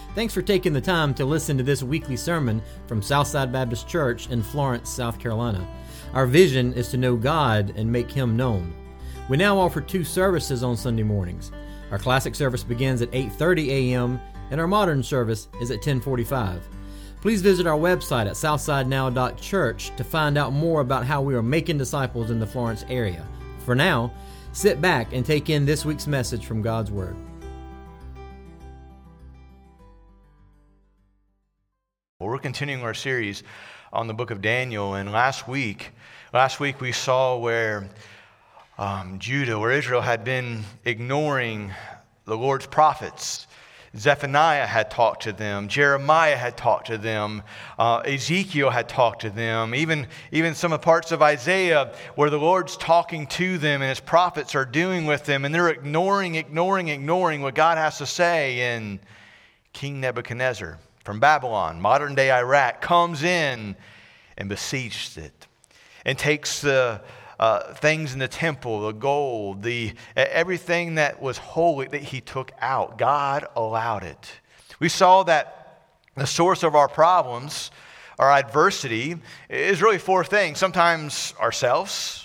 Thanks for taking the time to listen to this weekly sermon from Southside Baptist Church in Florence, South Carolina. Our vision is to know God and make Him known. We now offer 2 services on Sunday mornings. Our classic service begins at 8:30 a.m. and our modern service is at 10:45. Please visit our website at southsidenow.church to find out more about how we are making disciples in the Florence area. For now, sit back and take in this week's message from God's Word. Well, we're continuing our series on the book of Daniel, and last week we saw where where Israel had been ignoring the Lord's prophets. Zephaniah had talked to them, Jeremiah had talked to them, Ezekiel had talked to them, even some of parts of Isaiah where the Lord's talking to them and His prophets are doing with them, and they're ignoring what God has to say. And King Nebuchadnezzar from Babylon, modern-day Iraq, comes in and besieges it and takes the things in the temple, the gold, everything that was holy that he took out. God allowed it. We saw that the source of our problems, our adversity, is really 4 things. Sometimes ourselves.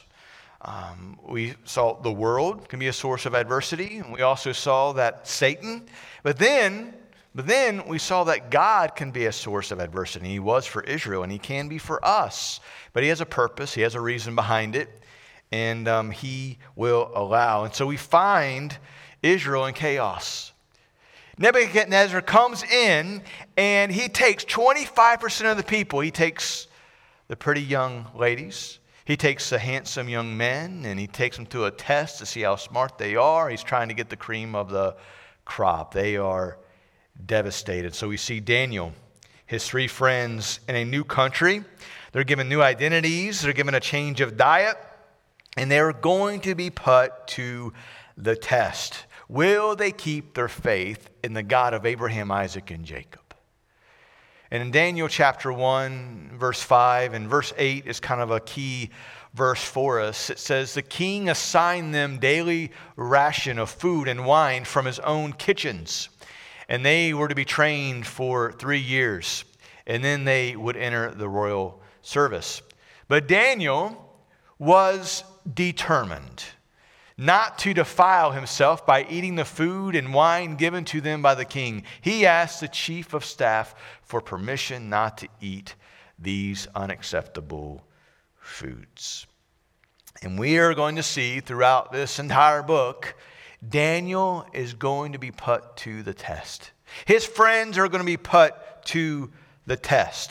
We saw the world can be a source of adversity. And we also saw that Satan. But then we saw that God can be a source of adversity. He was for Israel, and He can be for us. But He has a purpose. He has a reason behind it. And He will allow. And so we find Israel in chaos. Nebuchadnezzar comes in, and he takes 25% of the people. He takes the pretty young ladies. He takes the handsome young men, and he takes them to a test to see how smart they are. He's trying to get the cream of the crop. They are devastated. So we see Daniel, his 3 friends in a new country. They're given new identities. They're given a change of diet. And they're going to be put to the test. Will they keep their faith in the God of Abraham, Isaac, and Jacob? And in Daniel chapter 1, verse 5, and verse 8 is kind of a key verse for us. It says, the king assigned them daily ration of food and wine from his own kitchens. And they were to be trained for 3 years. And then they would enter the royal service. But Daniel was determined not to defile himself by eating the food and wine given to them by the king. He asked the chief of staff for permission not to eat these unacceptable foods. And we are going to see throughout this entire book, Daniel is going to be put to the test. His friends are going to be put to the test.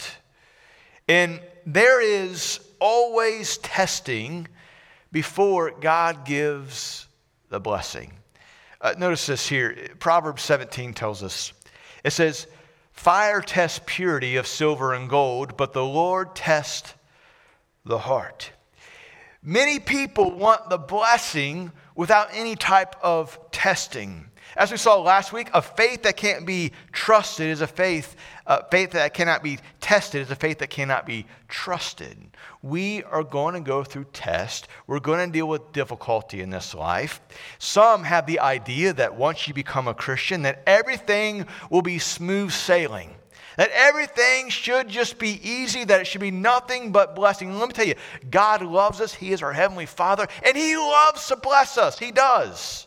And there is always testing before God gives the blessing. Notice this here. Proverbs 17 tells us. It says, fire tests purity of silver and gold, but the Lord tests the heart. Many people want the blessing without any type of testing. As we saw last week, a faith that can't be trusted is a faith that cannot be tested is a faith that cannot be trusted. We are going to go through tests. We're going to deal with difficulty in this life. Some have the idea that once you become a Christian, that everything will be smooth sailing. That everything should just be easy, that it should be nothing but blessing. Let me tell you, God loves us. He is our Heavenly Father, and He loves to bless us. He does.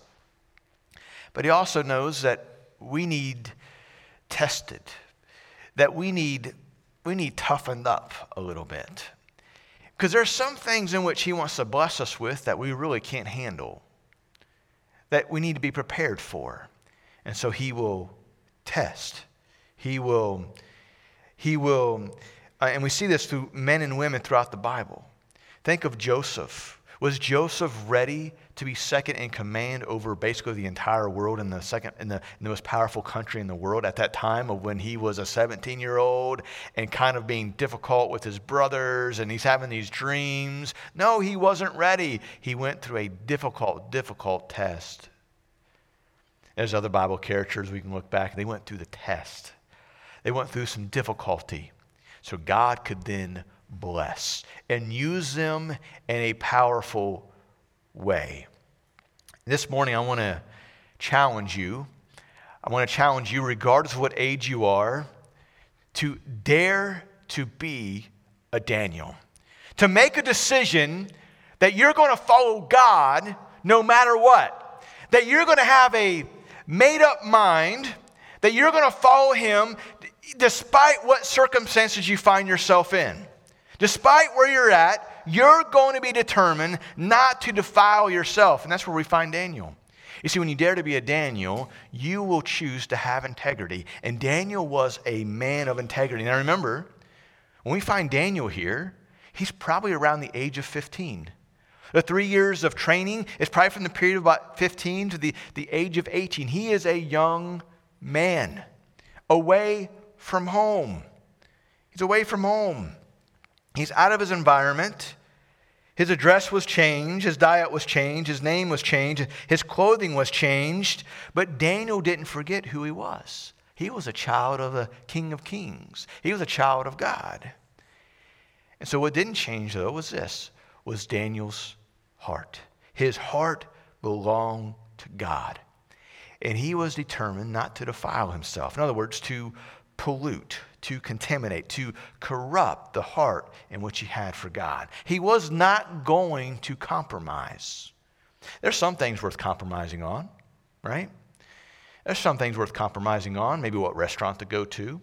But He also knows that we need tested, that we need toughened up a little bit. Because there's some things in which He wants to bless us with that we really can't handle, that we need to be prepared for. And so He will test. He will, and we see this through men and women throughout the Bible. Think of Joseph. Was Joseph ready to be second in command over basically the entire world in the most powerful country in the world at that time of when he was a 17-year-old and kind of being difficult with his brothers and he's having these dreams? No, he wasn't ready. He went through a difficult test. There's other Bible characters we can look back. They went through the test. They went through some difficulty. So God could then bless and use them in a powerful way. This morning I want to challenge you I want to challenge you, regardless of what age you are, to dare to be a Daniel. To make a decision that you're going to follow God no matter what. That you're going to have a made-up mind, that you're going to follow Him despite what circumstances you find yourself in. Despite where you're at, you're going to be determined not to defile yourself. And that's where we find Daniel. You see, when you dare to be a Daniel, you will choose to have integrity. And Daniel was a man of integrity. Now remember, when we find Daniel here, he's probably around the age of 15. The 3 years of training is probably from the period of about 15 to the age of 18. He is a young man away from home. He's away from home. He's out of his environment. His address was changed. His diet was changed. His name was changed. His clothing was changed. But Daniel didn't forget who he was. He was a child of the King of Kings. He was a child of God. And so what didn't change, though, was Daniel's heart. His heart belonged to God. And he was determined not to defile himself. In other words, to pollute, to contaminate, to corrupt the heart in which he had for God. He was not going to compromise. There's some things worth compromising on, right? There's some things worth compromising on, maybe what restaurant to go to.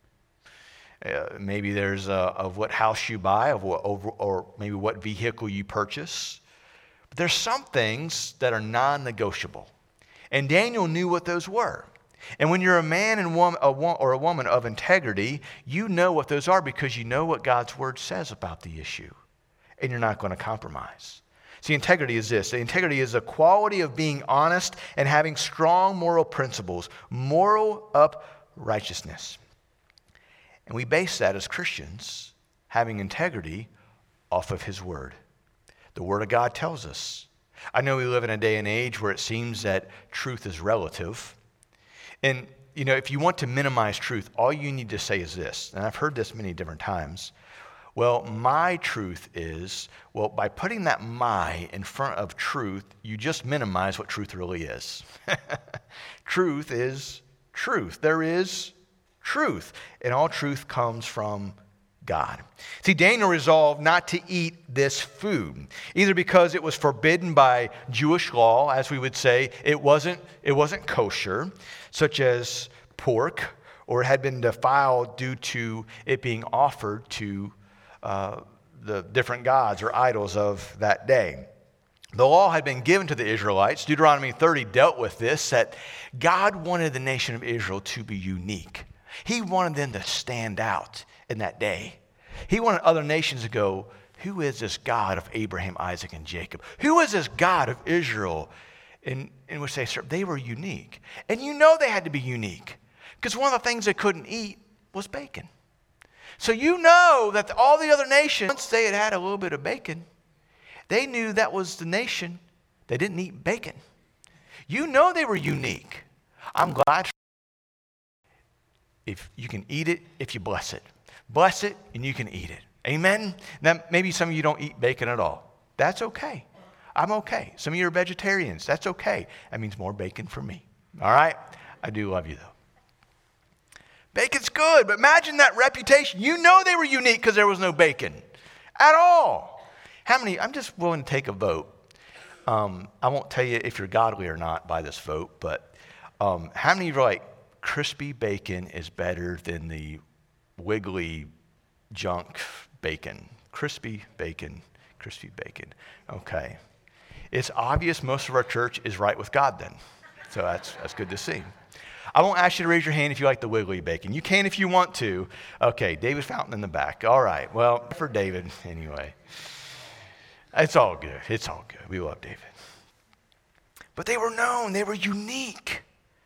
Maybe there's of what house you buy, or maybe what vehicle you purchase. But there's some things that are non-negotiable. And Daniel knew what those were. And when you're a man and or a woman of integrity, you know what those are because you know what God's Word says about the issue. And you're not going to compromise. See, integrity is this. Integrity is a quality of being honest and having strong moral principles, moral uprightness. And we base that as Christians, having integrity, off of His Word. The Word of God tells us. I know we live in a day and age where it seems that truth is relative. And, if you want to minimize truth, all you need to say is this, and I've heard this many different times. Well, my truth is, by putting that "my" in front of truth, you just minimize what truth really is. Truth is truth. There is truth, and all truth comes from God. See, Daniel resolved not to eat this food, either because it was forbidden by Jewish law, as we would say, it wasn't kosher, such as pork, or had been defiled due to it being offered to the different gods or idols of that day. The law had been given to the Israelites. Deuteronomy 30 dealt with this, that God wanted the nation of Israel to be unique. He wanted them to stand out in that day. He wanted other nations to go, who is this God of Abraham, Isaac, and Jacob? Who is this God of Israel? In which they served. They were unique. And they had to be unique. Because one of the things they couldn't eat was bacon. So that all the other nations, once they had a little bit of bacon, they knew that was the nation that didn't eat bacon. They were unique. I'm glad if you can eat it, if you bless it. Bless it, and you can eat it. Amen? Now, maybe some of you don't eat bacon at all. That's okay. I'm okay. Some of you are vegetarians. That's okay. That means more bacon for me. All right? I do love you, though. Bacon's good, but imagine that reputation. They were unique because there was no bacon at all. How many? I'm just willing to take a vote. I won't tell you if you're godly or not by this vote, but how many of you are like, crispy bacon is better than the wiggly junk bacon? Crispy bacon. Okay. It's obvious most of our church is right with God then. So that's good to see. I won't ask you to raise your hand if you like the wiggly bacon. You can if you want to. Okay, David Fountain in the back. All right. Well, for David, anyway. It's all good. We love David. But they were known. They were unique.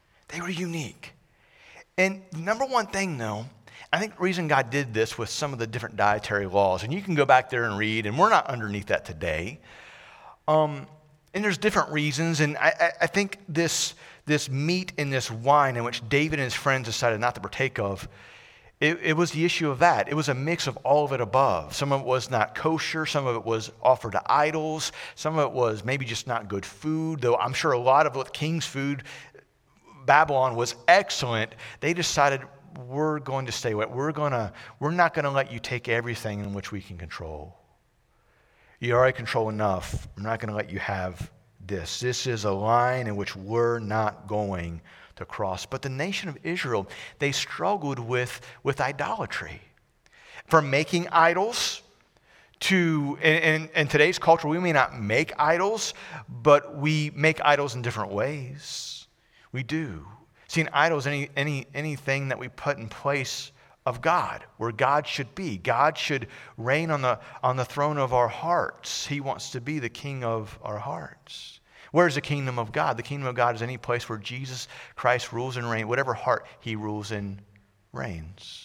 And number one thing, though, I think the reason God did this with some of the different dietary laws, and you can go back there and read, and we're not underneath that today. And there's different reasons, and I think this meat and this wine in which David and his friends decided not to partake of, it was the issue of that. It was a mix of all of it above. Some of it was not kosher. Some of it was offered to idols. Some of it was maybe just not good food, though I'm sure a lot of the king's food Babylon was excellent, they decided, we're going to stay away. We're not going to let you take everything in which we can control. You already control enough. I'm not going to let you have this. This is a line in which we're not going to cross. But the nation of Israel, they struggled with idolatry. From making idols to, in today's culture, we may not make idols, but we make idols in different ways. We do. See, an idol is anything that we put in place of God, where God should be. God should reign on the throne of our hearts. He wants to be the king of our hearts. Where's the kingdom of God? The kingdom of God is any place where Jesus Christ rules and reigns, whatever heart he rules and reigns.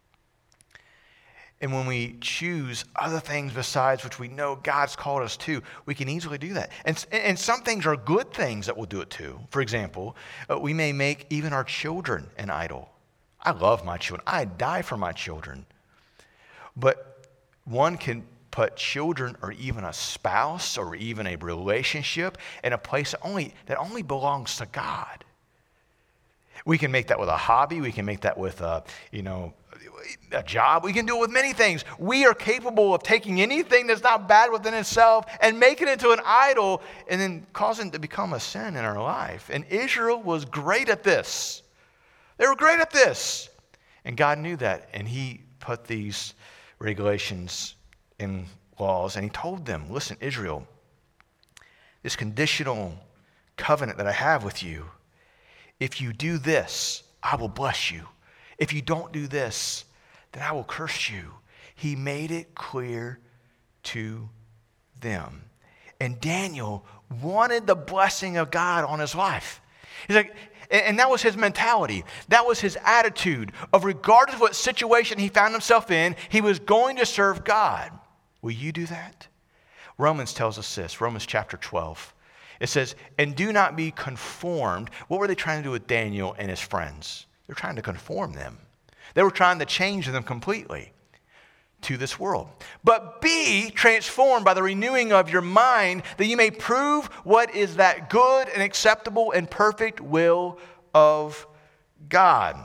And when we choose other things besides which we know God's called us to, we can easily do that. And some things are good things that we'll do it to. For example, we may make even our children an idol. I love my children. I die for my children. But one can put children or even a spouse or even a relationship in a place that only belongs to God. We can make that with a hobby. We can make that with a job. We can do it with many things. We are capable of taking anything that's not bad within itself and making it into an idol and then causing it to become a sin in our life. And Israel was great at this. They were great at this. And God knew that. And he put these regulations in laws and he told them, listen, Israel, this conditional covenant that I have with you, if you do this, I will bless you. If you don't do this, then I will curse you. He made it clear to them. And Daniel wanted the blessing of God on his life. He's like, and that was his mentality. That was his attitude of regardless of what situation he found himself in, he was going to serve God. Will you do that? Romans tells us this, Romans chapter 12. It says, and do not be conformed. What were they trying to do with Daniel and his friends? They were trying to conform them. They were trying to change them completely to this world. But be transformed by the renewing of your mind, that you may prove what is that good and acceptable and perfect will of God.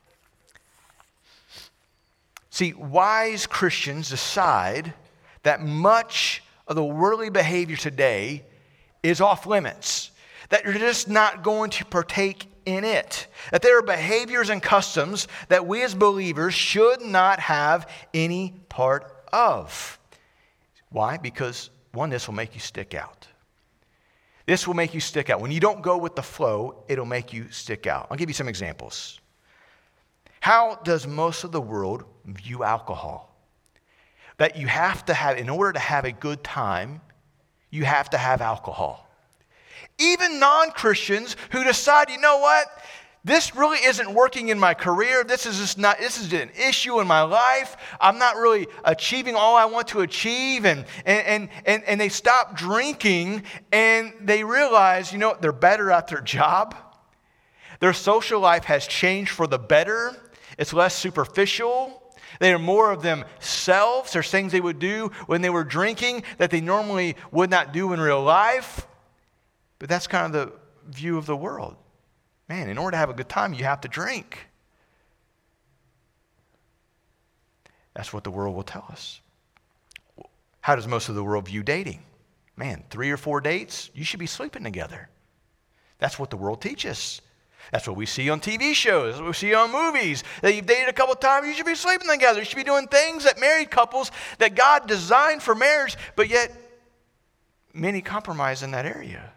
See, wise Christians decide that much of the worldly behavior today is off limits, that you're just not going to partake in it, that there are behaviors and customs that we as believers should not have any part of. Why? Because one, this will make you stick out. This will make you stick out. When you don't go with the flow, it'll make you stick out. I'll give you some examples. How does most of the world view alcohol? That you have to have, in order to have a good time, you have to have alcohol. Even non-Christians who decide, you know what, this really isn't working in my career. This is an issue in my life. I'm not really achieving all I want to achieve. And they stop drinking and they realize, they're better at their job. Their social life has changed for the better. It's less superficial. They are more of themselves. There's things they would do when they were drinking that they normally would not do in real life. But that's kind of the view of the world. Man, in order to have a good time, you have to drink. That's what the world will tell us. How does most of the world view dating? Man, 3 or 4 dates, you should be sleeping together. That's what the world teaches. That's what we see on TV shows, what we see on movies. That you've dated a couple times, you should be sleeping together. You should be doing things that married couples that God designed for marriage, but yet many compromise in that area.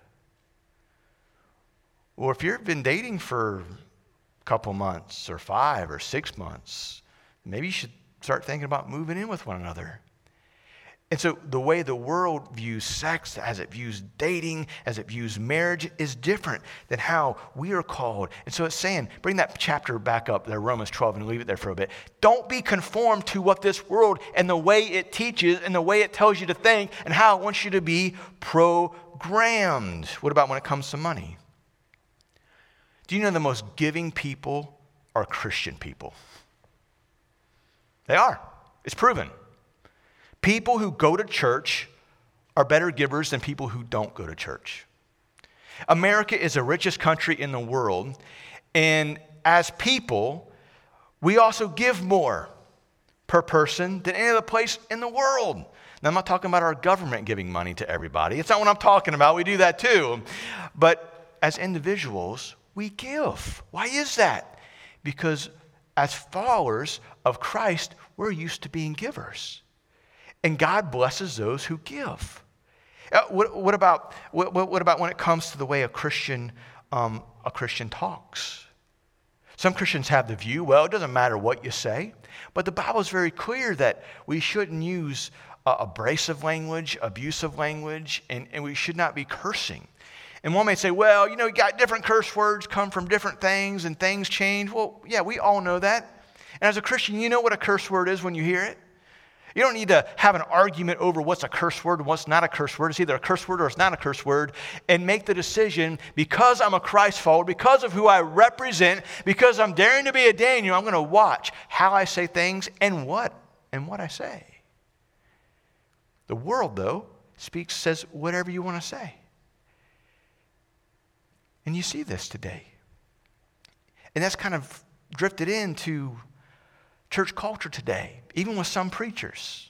Or if you've been dating for a couple months or 5 or 6 months, maybe you should start thinking about moving in with one another. And so the way the world views sex, as it views dating, as it views marriage, is different than how we are called. And so it's saying, bring that chapter back up there, Romans 12, and leave it there for a bit. Don't be conformed to what this world and the way it teaches and the way it tells you to think and how it wants you to be programmed. What about when it comes to money? Do you know the most giving people are Christian people? They are. It's proven. People who go to church are better givers than people who don't go to church. America is the richest country in the world, And as people, we also give more per person than any other place in the world. Now, I'm not talking about our government giving money to everybody. It's not what I'm talking about. We do that too. But as individuals, we give. Why is that? Because as followers of Christ, we're used to being givers. And God blesses those who give. What about when it comes to the way a Christian talks? Some Christians have the view, well, it doesn't matter what you say, but the Bible is very clear that we shouldn't use abrasive language, abusive language, and we should not be cursing. And one may say, well, you got different curse words come from different things and things change. Well, yeah, we all know that. And as a Christian, you know what a curse word is when you hear it. You don't need to have an argument over what's a curse word and what's not a curse word. It's either a curse word or it's not a curse word. And make the decision, because I'm a Christ follower, because of who I represent, because I'm daring to be a Daniel, I'm going to watch how I say things and what I say. The world, though, says whatever you want to say. And you see this today. And that's kind of drifted into church culture today, even with some preachers.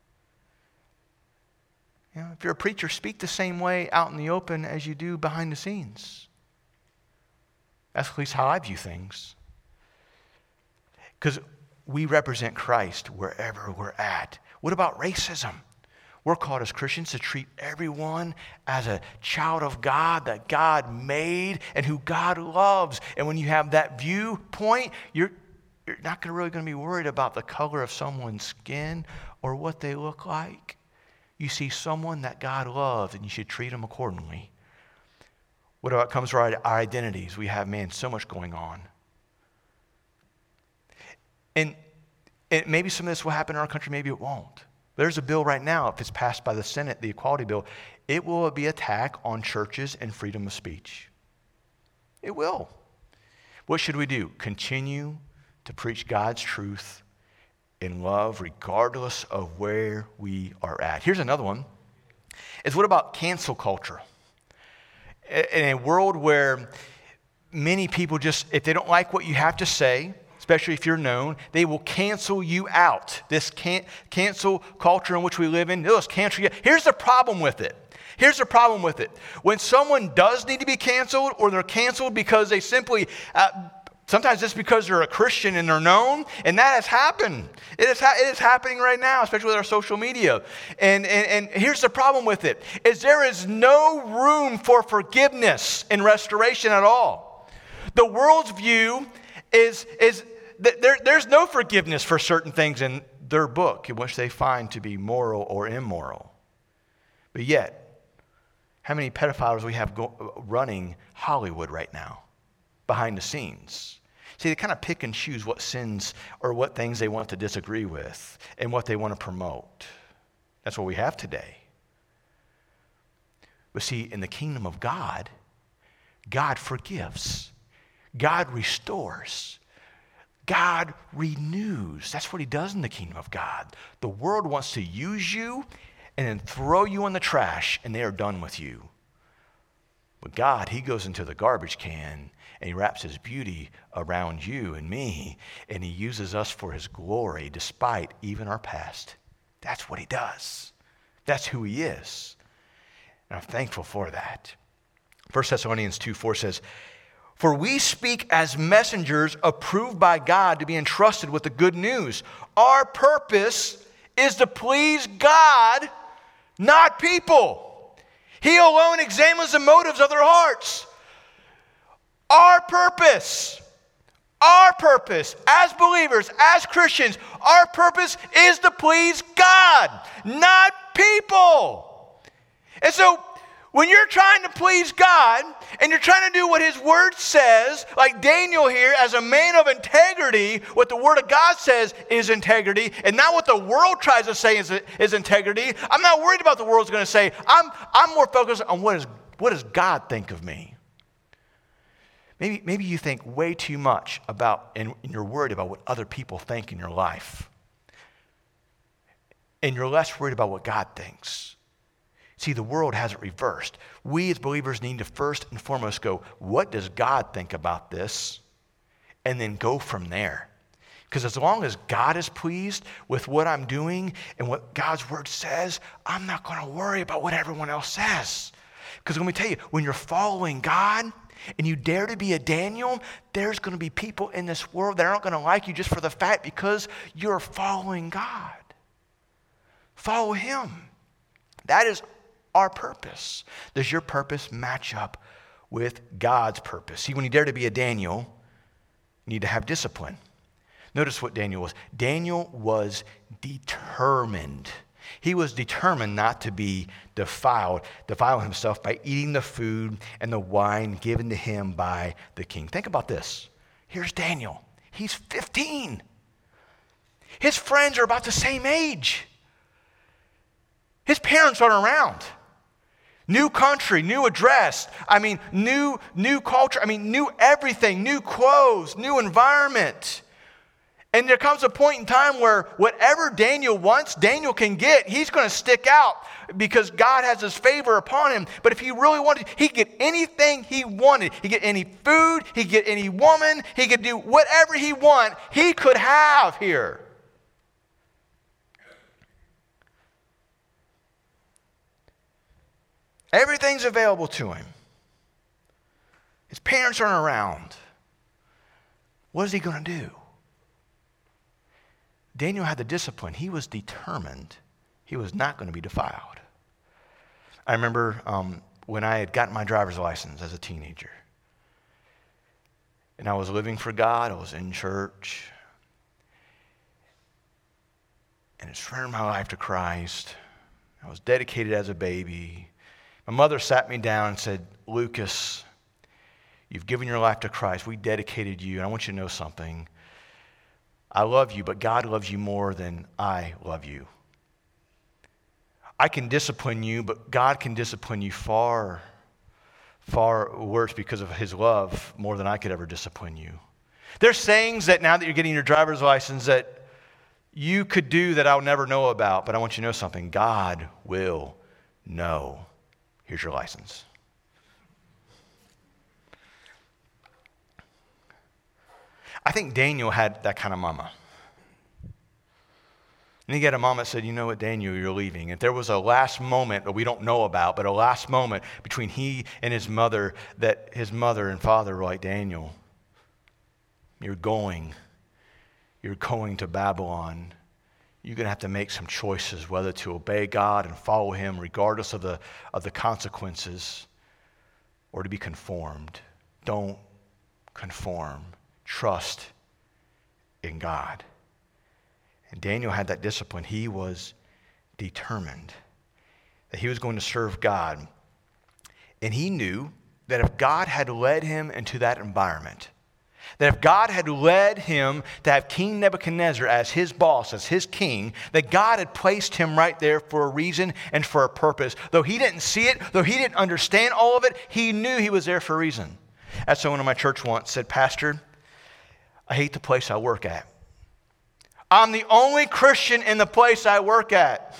If you're a preacher, speak the same way out in the open as you do behind the scenes. That's at least how I view things. Because we represent Christ wherever we're at. What about racism? We're called as Christians to treat everyone as a child of God that God made and who God loves. And when you have that viewpoint, you're not really going to be worried about the color of someone's skin or what they look like. You see someone that God loves, and you should treat them accordingly. What about comes to our identities? We have, so much going on. And maybe some of this will happen in our country, maybe it won't. There's a bill right now, if it's passed by the Senate, the Equality Bill, it will be an attack on churches and freedom of speech. It will. What should we do? Continue to preach God's truth in love regardless of where we are at. Here's another one. What about cancel culture? In a world where many people if they don't like what you have to say, especially if you're known, they will cancel you out. This cancel culture in which we live in, they'll just cancel you. Here's the problem with it. When someone does need to be canceled, or they're canceled because they simply, sometimes it's because they're a Christian and they're known, and that has happened. It is happening right now, especially with our social media. And here's the problem with it, is there is no room for forgiveness and restoration at all. The world's view is there's no forgiveness for certain things in their book, in which they find to be moral or immoral. But yet, how many pedophiles we have running Hollywood right now, behind the scenes? See, they kind of pick and choose what sins or what things they want to disagree with and what they want to promote. That's what we have today. But see, in the kingdom of God, God forgives. God restores. God renews. That's what he does in the kingdom of God. The world wants to use you and then throw you in the trash, and they are done with you. But God, he goes into the garbage can, and he wraps his beauty around you and me, and he uses us for his glory despite even our past. That's what he does. That's who he is. And I'm thankful for that. 1 Thessalonians 2:4 says, "For we speak as messengers approved by God to be entrusted with the good news. Our purpose is to please God, not people. He alone examines the motives of their hearts." Our purpose as believers, as Christians, our purpose is to please God, not people. And so, when you're trying to please God and you're trying to do what his word says, like Daniel here, as a man of integrity, what the word of God says is integrity, and not what the world tries to say is integrity. I'm not worried about what the world's going to say. I'm more focused on what does God think of me. Maybe you think way too much about, and you're worried about what other people think in your life. And you're less worried about what God thinks. See, the world has it reversed. We as believers need to first and foremost go, what does God think about this? and then go from there. Because as long as God is pleased with what I'm doing and what God's word says, I'm not going to worry about what everyone else says. Because let me tell you, when you're following God and you dare to be a Daniel, there's going to be people in this world that aren't going to like you just for the fact because you're following God. Follow him. That is our purpose. Does your purpose match up with God's purpose? See, when you dare to be a Daniel, you need to have discipline. Notice what Daniel was. Daniel was determined. He was determined not to be defile himself by eating the food and the wine given to him by the king. Think about this. Here's Daniel. He's 15. His friends are about the same age. His parents aren't around. New country, new address. New culture. New everything. New clothes, new environment. And there comes a point in time where whatever Daniel wants, Daniel can get. He's going to stick out because God has his favor upon him. But if he really wanted, he could get anything he wanted. He could get any food. He could get any woman. He could do whatever he wanted. He could have here. Everything's available to him. His parents aren't around. What is he going to do? Daniel had the discipline. He was determined he was not going to be defiled. I remember when I had gotten my driver's license as a teenager. And I was living for God. I was in church. And I surrendered my life to Christ. I was dedicated as a baby. My mother sat me down and said, Lucas, you've given your life to Christ. We dedicated you. And I want you to know something. I love you, but God loves you more than I love you. I can discipline you, but God can discipline you far, far worse because of his love more than I could ever discipline you. There's sayings that now that you're getting your driver's license that you could do that I'll never know about, but I want you to know something. God will know. Here's your license. I think Daniel had that kind of mama. And he had a mama that said, you know what, Daniel, you're leaving. If there was a last moment that we don't know about, but a last moment between he and his mother, that his mother and father were like, Daniel, you're going to Babylon. You're going to have to make some choices, whether to obey God and follow him regardless of the consequences or to be conformed. Don't conform. Trust in God. And Daniel had that discipline. He was determined that he was going to serve God. And he knew that if God had led him into that environment, that if God had led him to have King Nebuchadnezzar as his boss, as his king, that God had placed him right there for a reason and for a purpose. Though he didn't see it, though he didn't understand all of it, he knew he was there for a reason. As someone in my church once said, Pastor, I hate the place I work at. I'm the only Christian in the place I work at.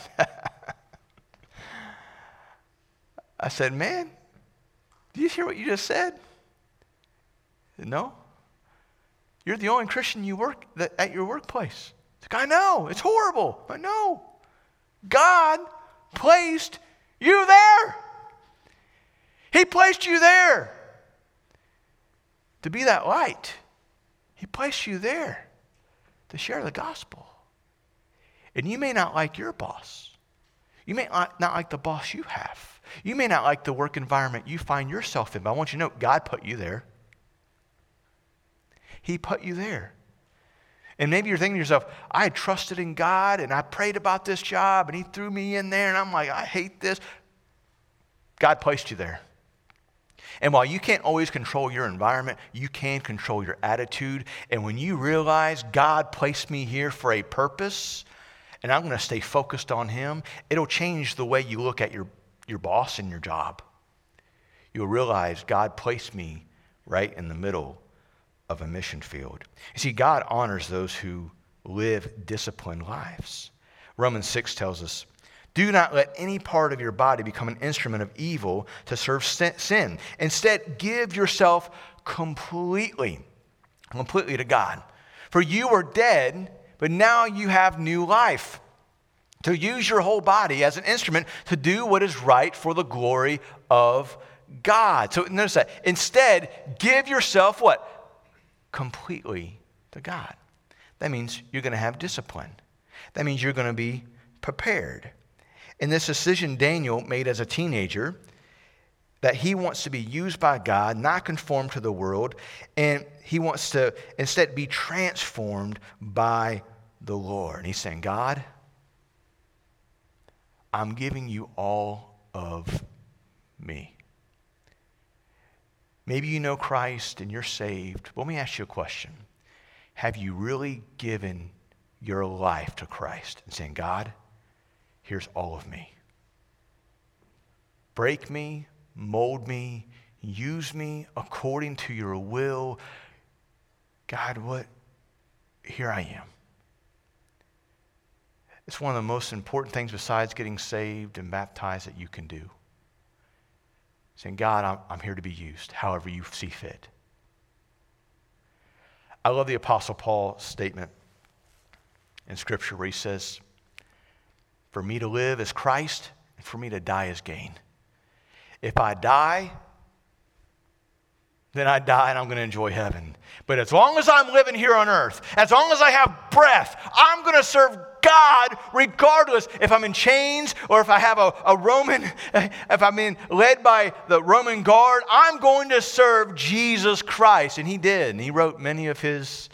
I said, man, did you hear what you just said? No. You're the only Christian you work at your workplace. I know, it's horrible. I know. God placed you there. He placed you there to be that light. He placed you there to share the gospel. And you may not like your boss. You may not like the boss you have. You may not like the work environment you find yourself in, but I want you to know God put you there. He put you there. And maybe you're thinking to yourself, I had trusted in God and I prayed about this job and he threw me in there and I'm like, I hate this. God placed you there. And while you can't always control your environment, you can control your attitude. And when you realize God placed me here for a purpose and I'm going to stay focused on him, it'll change the way you look at your boss and your job. You'll realize God placed me right in the middle of a mission field. You see, God honors those who live disciplined lives. Romans 6 tells us, do not let any part of your body become an instrument of evil to serve sin. Instead, give yourself completely completely to God. For you were dead, but now you have new life. To use your whole body as an instrument to do what is right for the glory of God. So notice that. Instead, give yourself what? Completely to God. That means you're going to have discipline. That means you're going to be prepared. And this decision Daniel made as a teenager, that he wants to be used by God, not conform to the world, and he wants to instead be transformed by the Lord. And he's saying, God, I'm giving you all of me. Maybe you know Christ and you're saved. But let me ask you a question. Have you really given your life to Christ and saying, God, here's all of me. Break me, mold me, use me according to your will. God, here I am. It's one of the most important things besides getting saved and baptized that you can do. Saying, God, I'm here to be used however you see fit. I love the Apostle Paul's statement in Scripture where he says, for me to live is Christ, and for me to die is gain. If I die, then I die and I'm going to enjoy heaven. But as long as I'm living here on earth, as long as I have breath, I'm going to serve God regardless if I'm in chains or if I have a Roman, if I'm led by the Roman guard, I'm going to serve Jesus Christ. And he did. And he wrote many of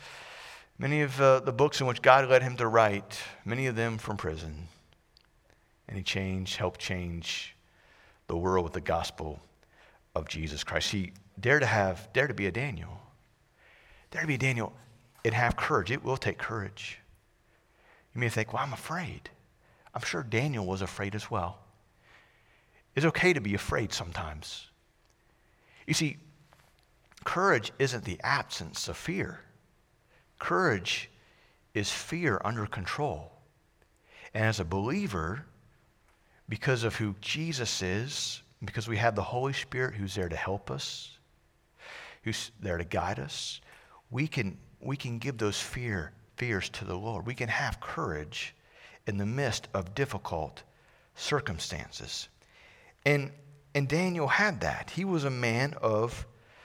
the books in which God led him to write, many of them from prison. And he helped change the world with the gospel of Jesus Christ. He dared to be a Daniel. Dare to be a Daniel and have courage. It will take courage. You may think, well, I'm afraid. I'm sure Daniel was afraid as well. It's okay to be afraid sometimes. You see, courage isn't the absence of fear. Courage is fear under control. And as a believer, because of who Jesus is, because we have the Holy Spirit who's there to help us, who's there to guide us, we can give those fears to the Lord. We can have courage in the midst of difficult circumstances. And Daniel had that. He was a man of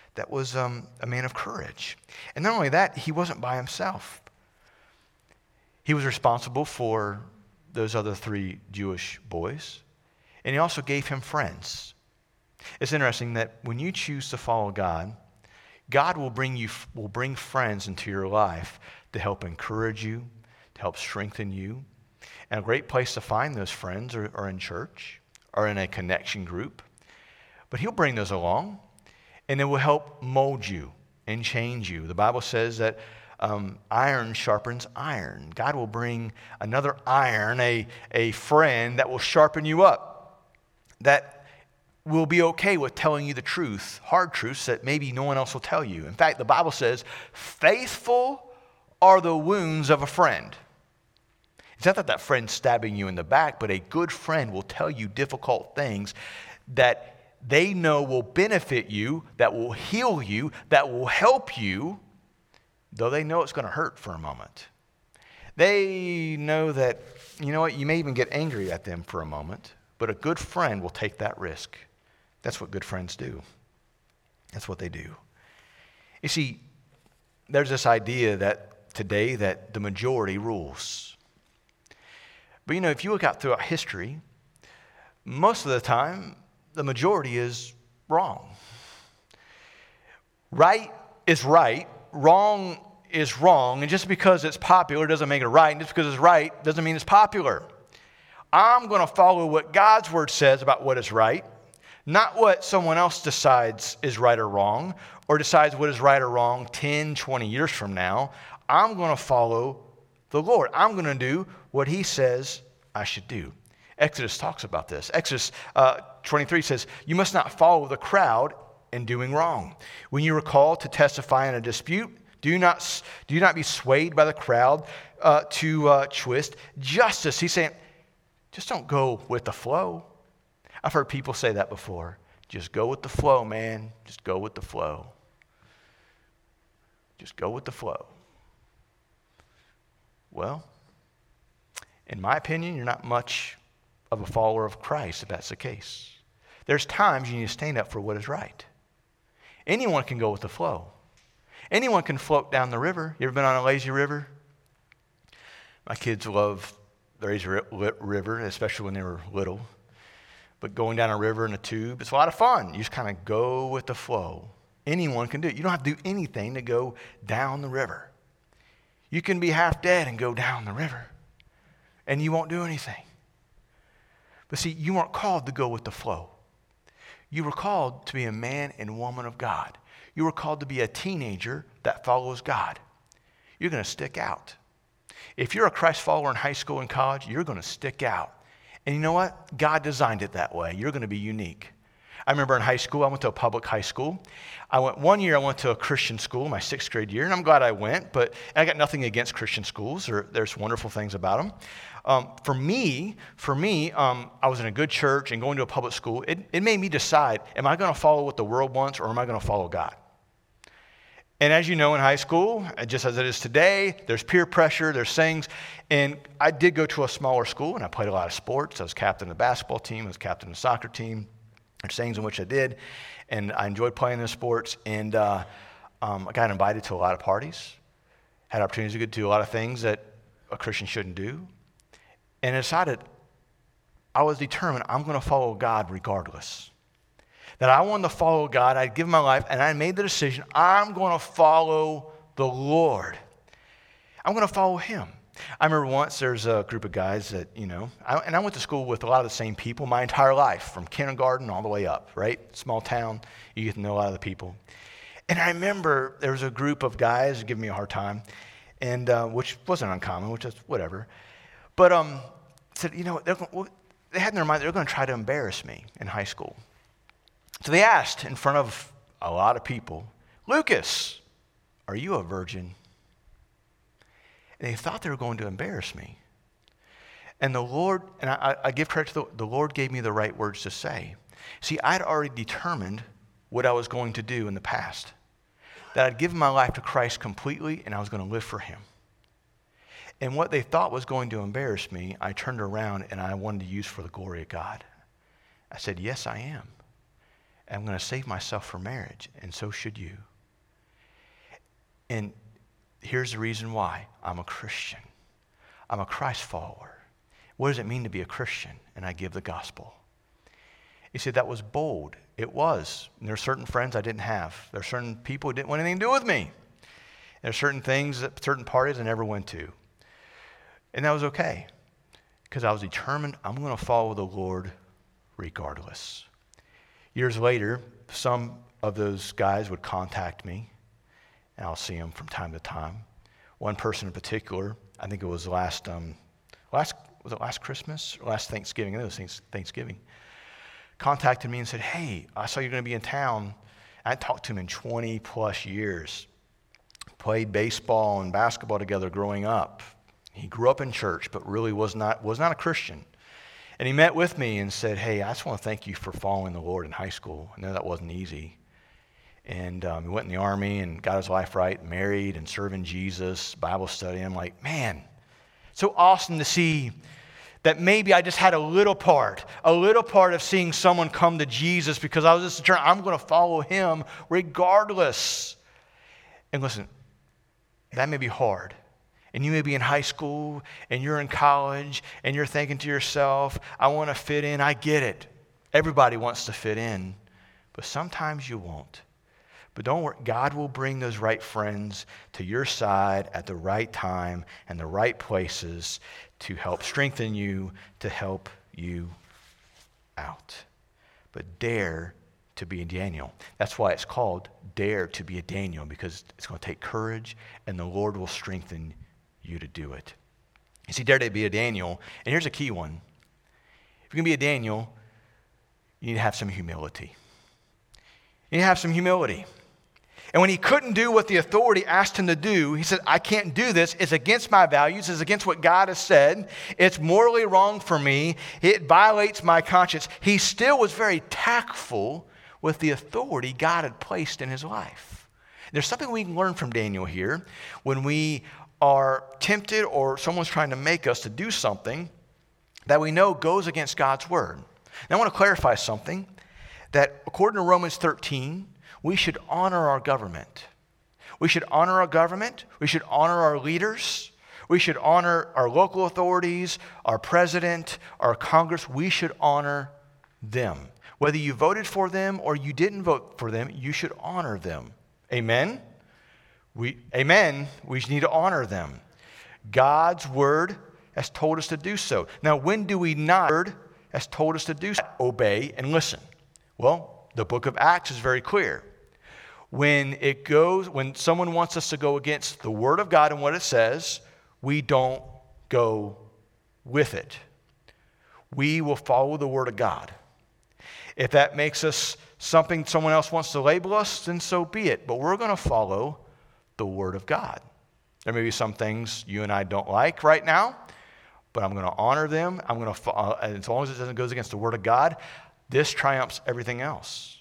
courage. And not only that, he wasn't by himself. He was responsible for those other 3 Jewish boys. And he also gave him friends. It's interesting that when you choose to follow God, God will bring friends into your life to help encourage you, to help strengthen you. And a great place to find those friends are in church or in a connection group. But he'll bring those along, and it will help mold you and change you. The Bible says that iron sharpens iron. God will bring another iron, a friend that will sharpen you up, that will be okay with telling you the truth, hard truths that maybe no one else will tell you. In fact, the Bible says, faithful are the wounds of a friend. It's not that friend's stabbing you in the back, but a good friend will tell you difficult things that they know will benefit you, that will heal you, that will help you, though they know it's going to hurt for a moment. They know that, you know what, you may even get angry at them for a moment, but a good friend will take that risk. That's what good friends do. That's what they do. You see, there's this idea that today that the majority rules. But if you look out throughout history, most of the time, the majority is wrong. Right is right, wrong is wrong, and just because it's popular doesn't make it right, and just because it's right doesn't mean it's popular. I'm going to follow what God's word says about what is right, not what someone else decides is right or wrong, or decides what is right or wrong 10, 20 years from now. I'm going to follow the Lord. I'm going to do what he says I should do. Exodus talks about this. Exodus 23 says, you must not follow the crowd in doing wrong. When you are called to testify in a dispute, do not be swayed by the crowd to twist justice. He's saying, just don't go with the flow. I've heard people say that before. Just go with the flow, man. Just go with the flow. Just go with the flow. Well, in my opinion, you're not much of a follower of Christ if that's the case. There's times you need to stand up for what is right. Anyone can go with the flow. Anyone can float down the river. You ever been on a lazy river? My kids love the lazy river, especially when they were little. But going down a river in a tube, it's a lot of fun. You just kind of go with the flow. Anyone can do it. You don't have to do anything to go down the river. You can be half dead and go down the river, and you won't do anything. But see, you weren't called to go with the flow. You were called to be a man and woman of God. You were called to be a teenager that follows God. You're going to stick out. If you're a Christ follower in high school and college, you're going to stick out. And you know what? God designed it that way. You're going to be unique. I remember in high school, I went to a public high school. One year I went to a Christian school, my 6th grade year, and I'm glad I went, but I got nothing against Christian schools. There's wonderful things about them. For me, I was in a good church and going to a public school, it made me decide, am I going to follow what the world wants or am I going to follow God? And as you know, in high school, just as it is today, there's peer pressure, there's things. And I did go to a smaller school, and I played a lot of sports. I was captain of the basketball team. I was captain of the soccer team. There's things in which I did. And I enjoyed playing those sports. And I got invited to a lot of parties, had opportunities to go do a lot of things that a Christian shouldn't do. And I decided, I was determined I'm going to follow God regardless. That I wanted to follow God. I'd given my life, and I made the decision, I'm going to follow the Lord. I'm going to follow Him. I remember once there's a group of guys that, I went to school with a lot of the same people my entire life, from kindergarten all the way up, right? Small town, you get to know a lot of the people. And I remember there was a group of guys giving me a hard time, and which wasn't uncommon, which is whatever. But said, they had in their mind they were going to try to embarrass me in high school. So they asked in front of a lot of people, Lucas, are you a virgin? And they thought they were going to embarrass me. And the Lord, and I give credit to the Lord gave me the right words to say. See, I'd already determined what I was going to do in the past. That I'd given my life to Christ completely and I was going to live for Him. And what they thought was going to embarrass me, I turned around and I wanted to use for the glory of God. I said, yes, I am. I'm going to save myself for marriage, and so should you. And here's the reason why. I'm a Christian. I'm a Christ follower. What does it mean to be a Christian? And I give the gospel. You see, that was bold. It was. And there are certain friends I didn't have. There are certain people who didn't want anything to do with me. There are certain things, certain parties I never went to. And that was okay, because I was determined I'm going to follow the Lord regardless. Years later, some of those guys would contact me, and I'll see them from time to time. One person in particular, I think it was last Christmas or last Thanksgiving? I think it was Thanksgiving. Contacted me and said, hey, I saw you're going to be in town. I talked to him in 20 plus years. Played baseball and basketball together growing up. He grew up in church, but really was not a Christian. And he met with me and said, hey, I just want to thank you for following the Lord in high school. I know that wasn't easy. And he went in the army and got his life right, married and serving Jesus, Bible study. I'm like, man, so awesome to see that maybe I just had a little part of seeing someone come to Jesus because I was just determined I'm going to follow Him regardless. And listen, that may be hard. And you may be in high school, and you're in college, and you're thinking to yourself, I want to fit in. I get it. Everybody wants to fit in. But sometimes you won't. But don't worry. God will bring those right friends to your side at the right time and the right places to help strengthen you, to help you out. But dare to be a Daniel. That's why it's called Dare to be a Daniel, because it's going to take courage, and the Lord will strengthen you to do it. You see, dare to be a Daniel, and here's a key one. If you're going to be a Daniel, you need to have some humility. You need to have some humility. And when he couldn't do what the authority asked him to do, he said, I can't do this. It's against my values. It's against what God has said. It's morally wrong for me. It violates my conscience. He still was very tactful with the authority God had placed in his life. There's something we can learn from Daniel here when we are tempted or someone's trying to make us to do something that we know goes against God's word. Now I want to clarify something, that according to Romans 13, we should honor our government. We should honor our government. We should honor our leaders. We should honor our local authorities, our president, our Congress. We should honor them. Whether you voted for them or you didn't vote for them, you should honor them. Amen? Amen. We need to honor them. God's word has told us to do so. Now, when do we not? Word has told us to do so. Obey and listen. Well, the book of Acts is very clear. When someone wants us to go against the word of God and what it says, we don't go with it. We will follow the word of God. If that makes us something someone else wants to label us, then so be it. But we're going to follow the word of God. There may be some things you and I don't like right now, but I'm going to honor them. I'm going to, as long as it doesn't go against the word of God, this triumphs everything else.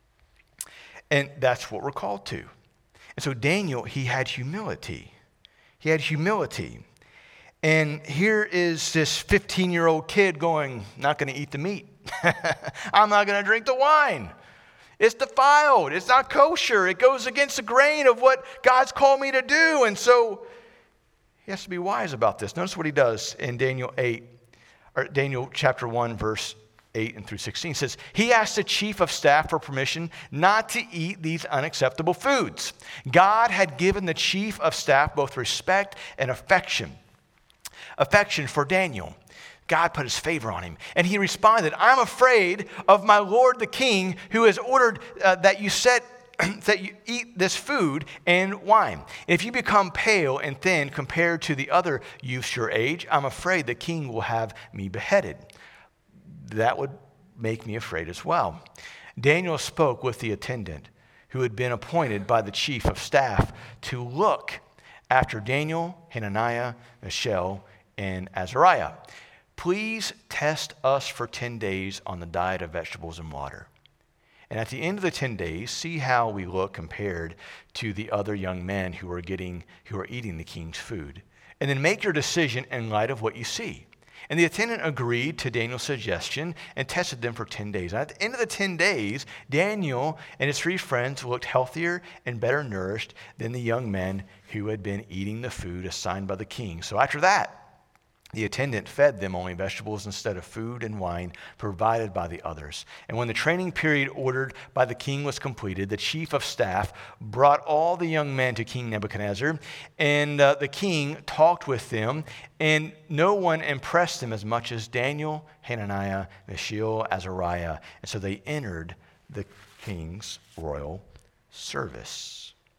And that's what we're called to. And so Daniel, he had humility. He had humility. And here is this 15-year-old kid going, not going to eat the meat. I'm not going to drink the wine. It's defiled. It's not kosher. It goes against the grain of what God's called me to do. And so he has to be wise about this. Notice what he does in Daniel chapter 1, verse 8 and through 16. It says, he asked the chief of staff for permission not to eat these unacceptable foods. God had given the chief of staff both respect and affection for Daniel. God put his favor on him. And he responded, I'm afraid of my lord the king, who has ordered that you eat this food and wine. If you become pale and thin compared to the other youths your age, I'm afraid the king will have me beheaded. That would make me afraid as well. Daniel spoke with the attendant who had been appointed by the chief of staff to look after Daniel, Hananiah, Mishael, and Azariah. Please test us for 10 days on the diet of vegetables and water. And at the end of the 10 days, see how we look compared to the other young men who are eating the king's food. And then make your decision in light of what you see. And the attendant agreed to Daniel's suggestion and tested them for 10 days. And at the end of the 10 days, Daniel and his 3 friends looked healthier and better nourished than the young men who had been eating the food assigned by the king. So after that, the attendant fed them only vegetables instead of food and wine provided by the others. And when the training period ordered by the king was completed, the chief of staff brought all the young men to King Nebuchadnezzar, and the king talked with them, and no one impressed them as much as Daniel, Hananiah, Mishael, Azariah. And so they entered the king's royal service.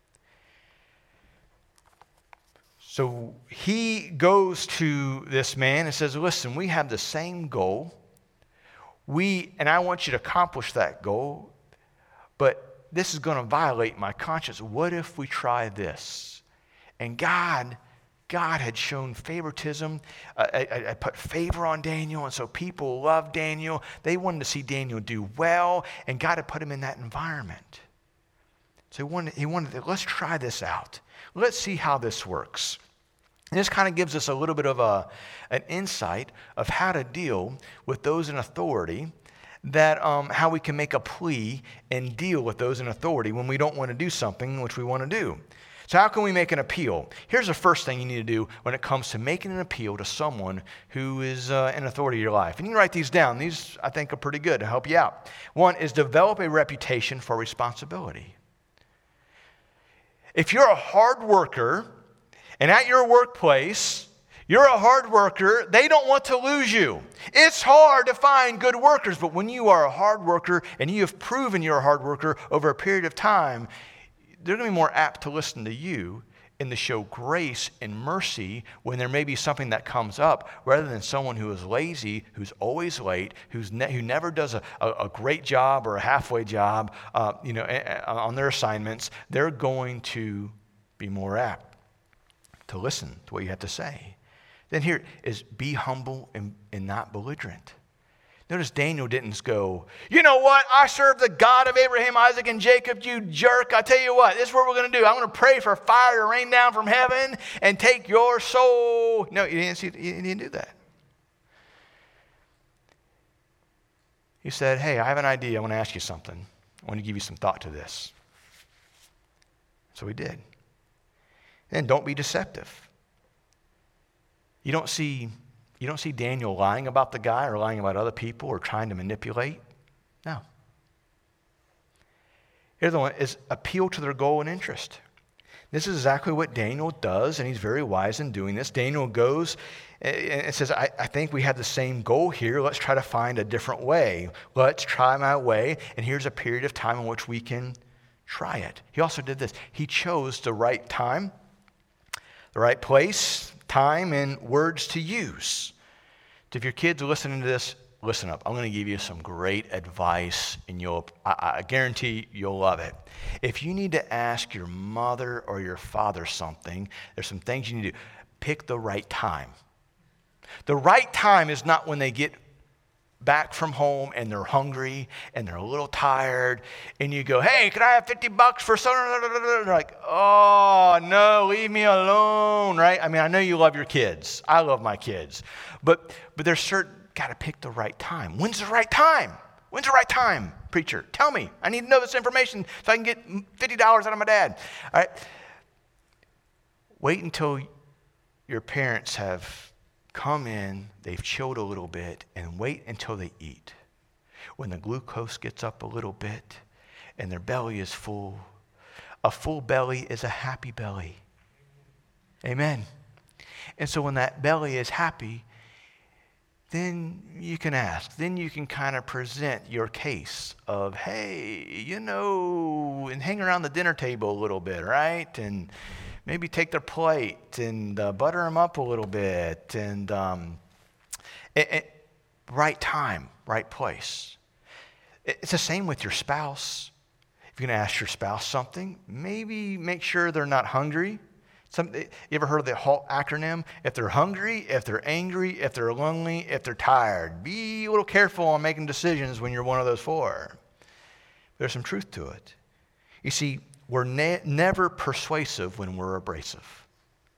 So he goes to this man and says, listen, we have the same goal. And I want you to accomplish that goal, but this is going to violate my conscience. What if we try this? And God had shown favoritism. I put favor on Daniel, and so people loved Daniel. They wanted to see Daniel do well, and God had put him in that environment. So he wanted to, let's try this out. Let's see how this works. And this kind of gives us a little bit of an insight of how to deal with those in authority, that how we can make a plea and deal with those in authority when we don't want to do something which we want to do. So how can we make an appeal? Here's the first thing you need to do when it comes to making an appeal to someone who is in authority in your life. And you can write these down. These, I think, are pretty good to help you out. One is develop a reputation for responsibility. If you're a hard worker, and at your workplace, you're a hard worker, they don't want to lose you. It's hard to find good workers, but when you are a hard worker and you have proven you're a hard worker over a period of time, they're going to be more apt to listen to you and to show grace and mercy when there may be something that comes up, rather than someone who is lazy, who's always late, who never does a great job or a halfway job on their assignments. They're going to be more apt to listen to what you have to say. Then here is be humble and not belligerent. Notice Daniel didn't go, you know what? I serve the God of Abraham, Isaac, and Jacob, you jerk. I tell you what, this is what we're going to do. I'm going to pray for fire to rain down from heaven and take your soul. No, he didn't do that. He said, hey, I have an idea. I want to ask you something. I want to give you some thought to this. So he did. And don't be deceptive. You don't see Daniel lying about the guy or lying about other people or trying to manipulate. No. Here's the one, is appeal to their goal and interest. This is exactly what Daniel does, and he's very wise in doing this. Daniel goes and says, I think we have the same goal here. Let's try to find a different way. Let's try my way, and here's a period of time in which we can try it. He also did this. He chose the right time, the right place, time, and words to use. If your kids are listening to this, listen up. I'm going to give you some great advice, and I guarantee you'll love it. If you need to ask your mother or your father something, there's some things you need to do. Pick the right time. The right time is not when they get back from home and they're hungry and they're a little tired and you go, hey, can I have $50 for something? They're like, oh, no, leave me alone, right? I mean, I know you love your kids. I love my kids. But there's certain, got to pick the right time. When's the right time? When's the right time, preacher? Tell me. I need to know this information so I can get $50 out of my dad. All right? Wait until your parents have come in, they've chilled a little bit, and wait until they eat. When the glucose gets up a little bit and their belly is full, a full belly is a happy belly. Amen. And so when that belly is happy, then you can ask. Then you can kind of present your case of, hey, and hang around the dinner table a little bit, right? And maybe take their plate and butter them up a little bit. And right time, right place. It's the same with your spouse. If you're going to ask your spouse something, maybe make sure they're not hungry. You ever heard of the HALT acronym? If they're hungry, if they're angry, if they're lonely, if they're tired. Be a little careful on making decisions when you're one of those four. There's some truth to it. You see, we're never persuasive when we're abrasive.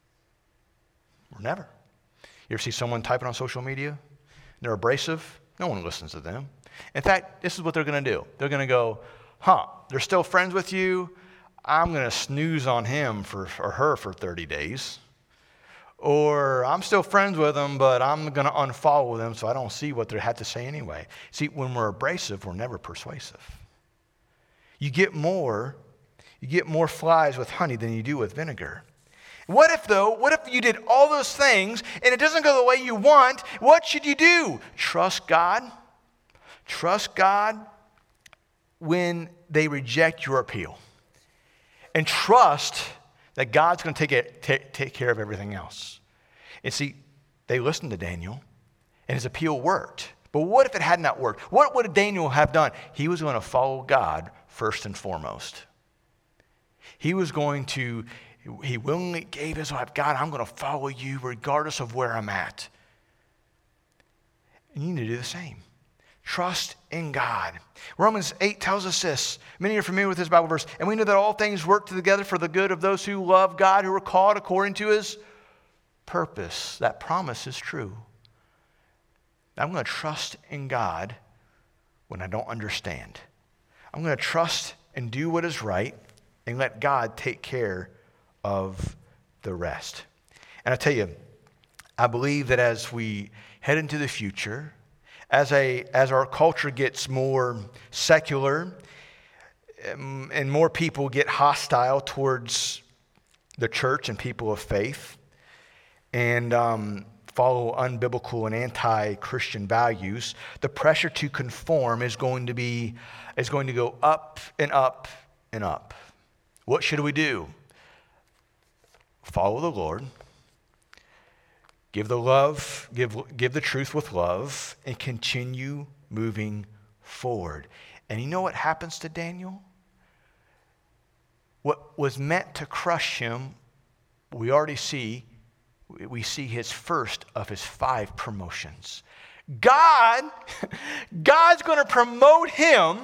We're never. You ever see someone typing on social media? They're abrasive. No one listens to them. In fact, this is what they're going to do. They're going to go, they're still friends with you. I'm going to snooze on him or her for 30 days. Or I'm still friends with them, but I'm going to unfollow them so I don't see what they have to say anyway. See, when we're abrasive, we're never persuasive. You get more flies with honey than you do with vinegar. What if you did all those things and it doesn't go the way you want? What should you do? Trust God. Trust God when they reject your appeal. And trust that God's going to take care of everything else. And see, they listened to Daniel, and his appeal worked. But what if it had not worked? What would Daniel have done? He was going to follow God first and foremost. He willingly gave his life. God, I'm going to follow you regardless of where I'm at. And you need to do the same. Trust in God. Romans 8 tells us this. Many are familiar with this Bible verse. And we know that all things work together for the good of those who love God, who are called according to his purpose. That promise is true. I'm going to trust in God when I don't understand. I'm going to trust and do what is right and let God take care of the rest. And I tell you, I believe that as we head into the future, as our culture gets more secular and more people get hostile towards the church and people of faith and follow unbiblical and anti-Christian values, the pressure to conform is going to go up and up and up. What should we do? Follow the Lord. Give the love, give the truth with love, and continue moving forward. And you know what happens to Daniel? What was meant to crush him, we see his first of his 5 promotions. God's going to promote him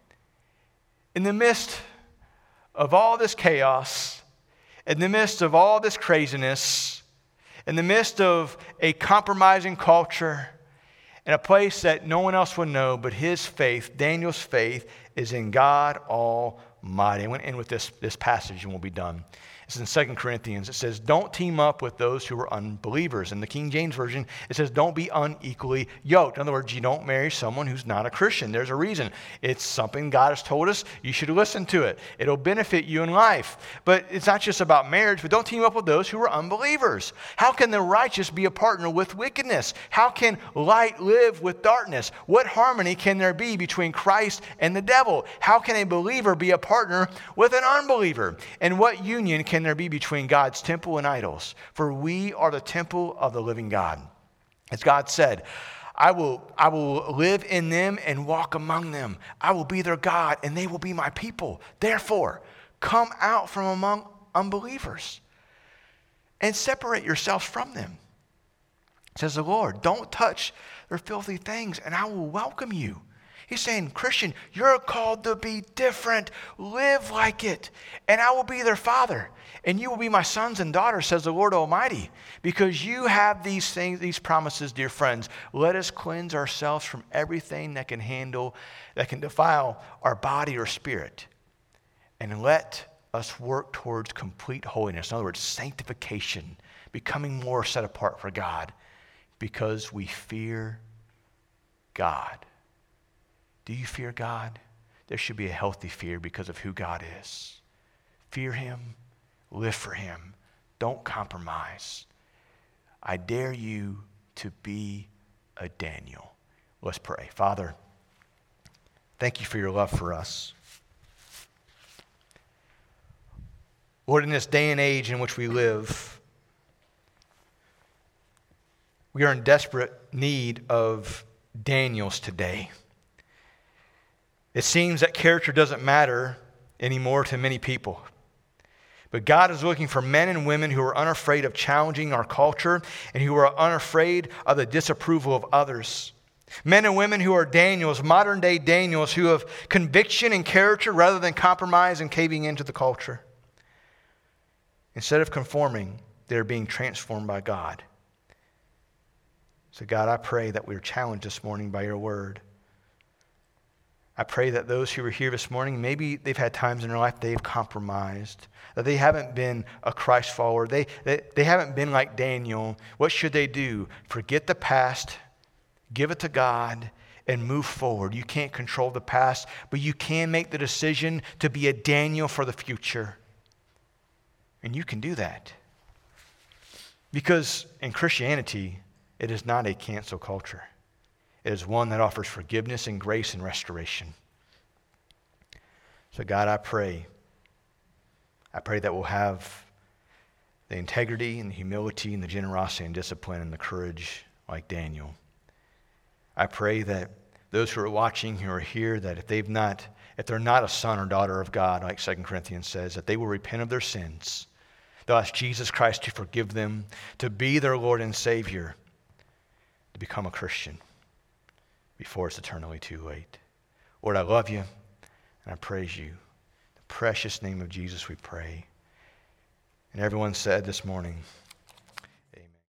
in the midst of all this chaos, in the midst of all this craziness, in the midst of a compromising culture, in a place that no one else would know, but his faith, Daniel's faith, is in God Almighty. I'm going to end with this passage and we'll be done. It's in 2 Corinthians. It says, don't team up with those who are unbelievers. In the King James Version, it says, don't be unequally yoked. In other words, you don't marry someone who's not a Christian. There's a reason. It's something God has told us. You should listen to it. It'll benefit you in life. But it's not just about marriage, but don't team up with those who are unbelievers. How can the righteous be a partner with wickedness? How can light live with darkness? What harmony can there be between Christ and the devil? How can a believer be a partner with an unbeliever? And what union can there be between God's temple and idols? For we are the temple of the living God. As God said, I will live in them and walk among them. I will be their God and they will be my people. Therefore, come out from among unbelievers and separate yourselves from them. Says the Lord, don't touch their filthy things and I will welcome you. He's saying, Christian, you're called to be different. Live like it. And I will be their father. And you will be my sons and daughters, says the Lord Almighty. Because you have these things, these promises, dear friends. Let us cleanse ourselves from everything that can defile our body or spirit. And let us work towards complete holiness. In other words, sanctification. Becoming more set apart for God. Because we fear God. Do you fear God? There should be a healthy fear because of who God is. Fear him. Live for him. Don't compromise. I dare you to be a Daniel. Let's pray. Father, thank you for your love for us. Lord, in this day and age in which we live, we are in desperate need of Daniels today. It seems that character doesn't matter anymore to many people. But God is looking for men and women who are unafraid of challenging our culture and who are unafraid of the disapproval of others. Men and women who are Daniels, modern day Daniels, who have conviction and character rather than compromise and caving into the culture. Instead of conforming, they're being transformed by God. So God, I pray that we're challenged this morning by your word. I pray that those who are here this morning, maybe they've had times in their life they've compromised, that they haven't been a Christ follower. They haven't been like Daniel. What should they do? Forget the past, give it to God, and move forward. You can't control the past, but you can make the decision to be a Daniel for the future. And you can do that. Because in Christianity, it is not a cancel culture. It is one that offers forgiveness and grace and restoration. So God, I pray that we'll have the integrity and the humility and the generosity and discipline and the courage like Daniel. I pray that those who are watching, who are here, that if they're not a son or daughter of God, like 2 Corinthians says, that they will repent of their sins. They'll ask Jesus Christ to forgive them, to be their Lord and Savior, to become a Christian before it's eternally too late. Lord, I love you and I praise you. In the precious name of Jesus we pray. And everyone said this morning,